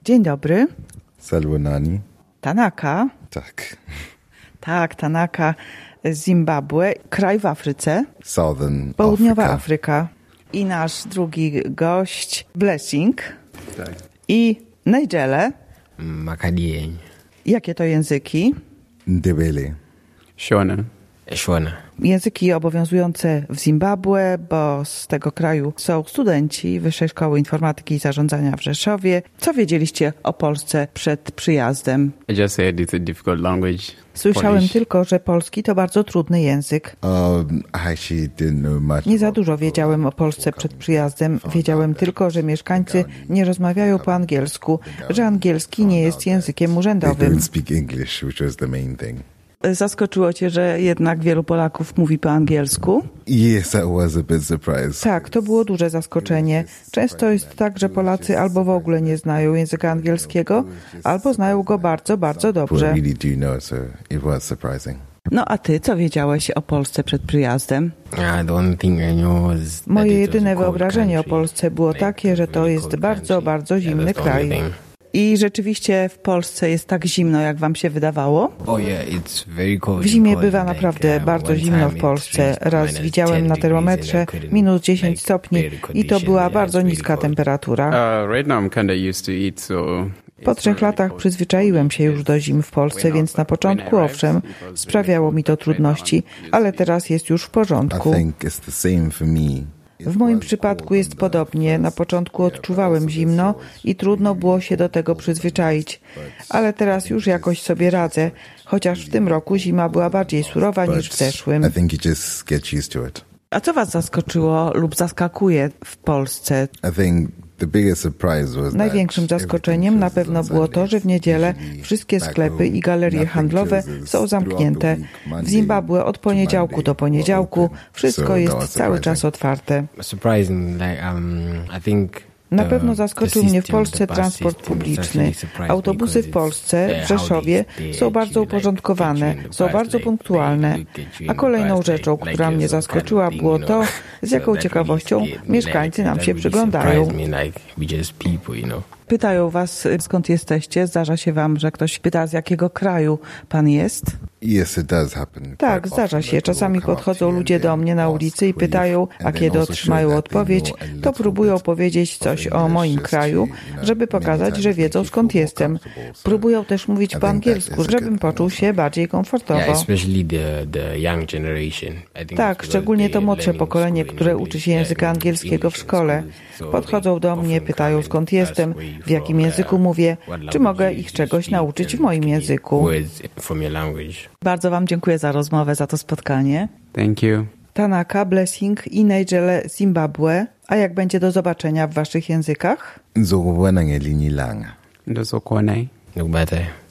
Dzień dobry. Salwonani. Tanaka. Tak. Tak, Tanaka z Zimbabwe, kraj w Afryce. Southern Południowa Africa. Afryka. I nasz drugi gość, Blessing. Tak. I Nigele. Makadień. Jakie to języki? Ndebele. Shona. Języki obowiązujące w Zimbabwe, bo z tego kraju są studenci Wyższej Szkoły Informatyki i Zarządzania w Rzeszowie. Co wiedzieliście o Polsce przed przyjazdem? I just said it's a difficult language. Słyszałem Polish. tylko, że polski to bardzo trudny język. I actually didn't know much. Nie za dużo wiedziałem o Polsce przed przyjazdem. Wiedziałem tylko, że mieszkańcy nie rozmawiają po angielsku, że angielski nie jest językiem They urzędowym. don't speak English, which was the main thing. Zaskoczyło cię, że jednak wielu Polaków mówi po angielsku? Yes, that was a bit surprise. Tak, to było duże zaskoczenie. Często jest tak, że Polacy albo w ogóle nie znają języka angielskiego, albo znają go bardzo, bardzo But dobrze. really do know, so it was surprising. No a ty, co wiedziałeś o Polsce przed przyjazdem? The only thing I knew was that Moje it was jedyne a cold wyobrażenie o country. Polsce było Like, takie, że to very jest cold bardzo, country. bardzo zimny That's the only kraj. thing. I rzeczywiście w Polsce jest tak zimno, jak wam się wydawało? Oh yeah, it's very cold. W zimie in Poland. bywa naprawdę bardzo one zimno time w it Polsce. reached Raz minus widziałem 10 na degrees termometrze and I couldn't, minus 10 like, stopni bear the i to condition. była Yeah, bardzo it's really niska cold. temperatura. Right now I'm kind of used to it, so... Po 3 latach przyzwyczaiłem się już do zim w Polsce, więc na początku, owszem, sprawiało mi to trudności, ale teraz jest już w I porządku. think it's the same for me. W moim przypadku jest podobnie. Na początku odczuwałem zimno i trudno było się do tego przyzwyczaić, ale teraz już jakoś sobie radzę, chociaż w tym roku zima była bardziej surowa niż w zeszłym. I think you just get used to it. A co was zaskoczyło lub zaskakuje w Polsce? I think the biggest surprise was Największym that zaskoczeniem na everything pewno closed było on to, że w niedzielę Sundays. wszystkie Back sklepy home, i galerie nothing handlowe closes są zamknięte. throughout the week. Monday W Zimbabwe od to poniedziałku Monday do poniedziałku open. wszystko So jest that was cały czas surprising. otwarte. Surprising, like I think. Na the- pewno zaskoczył the mnie w system, Polsce the bus transport system publiczny. actually surprised me Autobusy w because Polsce, it's, w Rzeszowie how są bardzo actually, like, uporządkowane, get you in the są bus, bardzo like, punktualne. they look at you in A the kolejną bus, rzeczą, like która mnie you're some zaskoczyła, kind of było thing, to, you z know. jaką So that ciekawością really scared me, mieszkańcy like, nam that się really przyglądają. surprised me, like, we just people, you know. Pytają was, skąd jesteście? Zdarza się wam, że ktoś pyta, z jakiego kraju pan jest? Yes, it does happen. Tak, Quite zdarza often się. people Czasami come up to podchodzą you ludzie and do mnie na ask ulicy i where you're pytają, from, a and then kiedy also show otrzymają that they odpowiedź, know a little to próbują bit powiedzieć of coś o English moim just kraju, to, you know, żeby many pokazać, times że make wiedzą you skąd feel more jestem. comfortable. So Próbują też mówić I po think that angielsku, is a żebym good thing poczuł also. się bardziej komfortowo. Yeah, especially the young generation. I think Tak, because szczególnie to they młodsze learning pokolenie, school in które English, uczy się yeah, języka in angielskiego w English in szkole. school. So Podchodzą do they mnie, often pytają come skąd and jestem, ask where you're w jakim from, języku mówię, what czy language mogę you ich czegoś speak, nauczyć w and moim can you języku. words from your language. Bardzo wam dziękuję za rozmowę, za to spotkanie. Thank you. Tanaka, Blessing i Nigele z Zimbabwe. A jak będzie, do zobaczenia w waszych językach? Nzokubona ngelinye ilanga. Ndozokona. Look better.